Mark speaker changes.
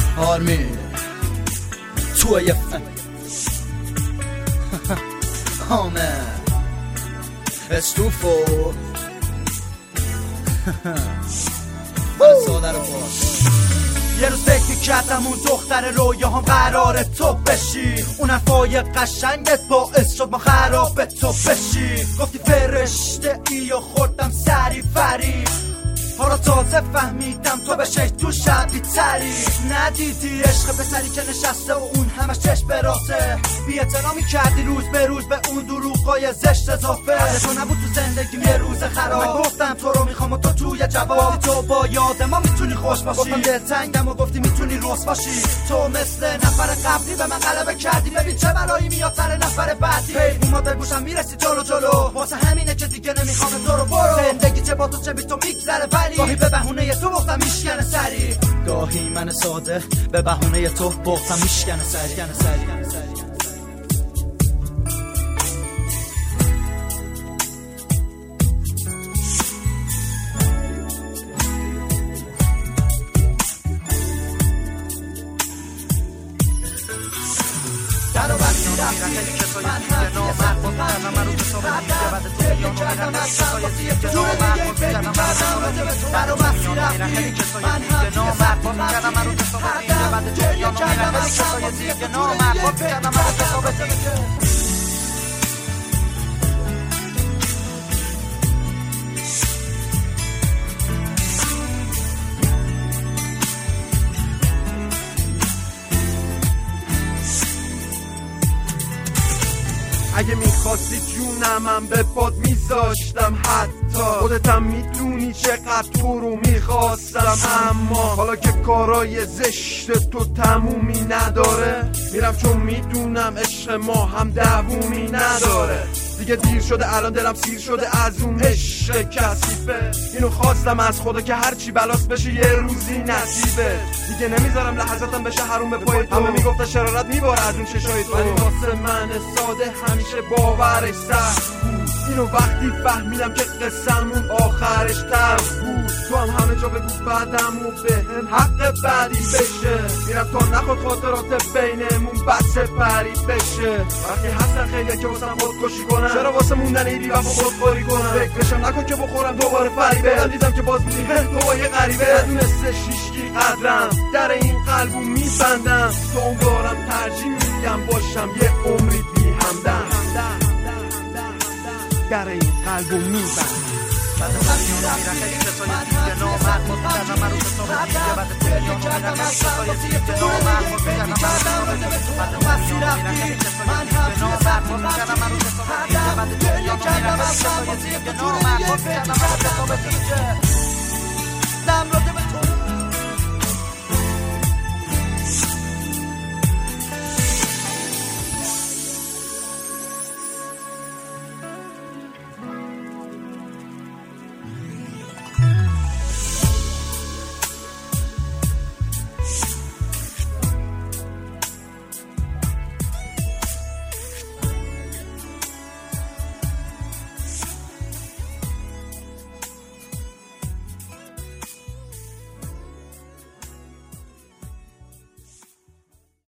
Speaker 1: آرمین توی آمن استوفو ساده رو باش. یه روز فکر کردم اون دختر رویاهام قراره تو بشی، اون حرفای قشنگت باعث شد ما خراب تو بشی. گفتی فرشته ای و خوردم سری فریب، حالا تازه فهمیدم تو بشه تو شبی تری. ندیدی عشق پسری که نشسته و اون همش چشم براسه، بی احترامی کردی روز به روز به اون دروغای زشت اضافه. تو نبود تو زندگیم یه روز خراب، من گفتم تو رو میخوام و تو توی جواب تو با یاد ما میتونی خوش باشی. گفتم دلتنگم و گفتی میتونی رس باشی. تو مثل نفر قبلی به من غلبه کردی، ببین چه بلایی میاد سر نفر بعدی. اومد به گوشم میرسی جلو جلو، واسه همینه که دیگه نمیخوام تو رو برو. زندگی چه با تو چه بی تو میگذره، گاهی به بهونه تو بختم میشکنه سری، گاهی من ساده به بهونه تو بختم میشکنه سری. در و بستی رفتی کسایی دیگه نامرد بود کردم من رو کسا به دیگه بعد تو بیانو میرن کسایی دیگه نامرد بود کردم من رو بستی رفتی کسایی دیگه نامرد بود کردم من رو کسا به دیگه بعد تو بیانو میرن کسایی دیگه نامرد بود کردم من رو کسا به دیگه.
Speaker 2: اگه میخواستی جونم من به پاد میذاشتم، حتی خودتم میدونی چقدر تو رو میخواستم. اما حالا که کارای زشت تو تمومی نداره، میرم چون میدونم عشق ما هم دوومی نداره. دیگه دیر شده الان دلم سیر شده از اون عشق کثیفه. اینو خواستم از خدا که هرچی بلاست بشه یه روزی نصیبه. دیگه نمیذارم لحظاتم بشه حروم به پای تو. همه میگفتن شرارت میباره از اون چشای تو، ولی واسه من ساده همیشه باورش سخت بود. اینو وقتی فهمیدم که قصه‌مون آخرش تلخ بود. تو هم همه جا بگو بعدم و به هم حق بعدی بشه. میرم تا نخواد خاطرات بینمون بد سپری بشه. وقتی هستن خیلی که واسم خودکشی کنن، چرا واسه موندن ایدی و خودخوری کنن. فکرشم نکن که بخورم دوباره فریبه. دیدم که باز میدی تو با یه غریبه. ندونسته شیشکی قدرم در این قلبو میبندم. تو اون دارم ترجیح میدم باشم یه عمری بی همدم. در این قلبو میبندم.
Speaker 3: بعد میونو میرن خیلی کسایی دیگه نامرد بود کردم من رو کسا به دیگه بعد تو میونو میرن خیلی کسایی دیگه نامرد بود کردم من رو کسا به دیگه بعد میونو میرن خیلی کسایی دیگه نامرد بود کردم من رو کسا به دیگه بعد تو میونو میرن خیلی کسایی دیگه نامرد بود کردم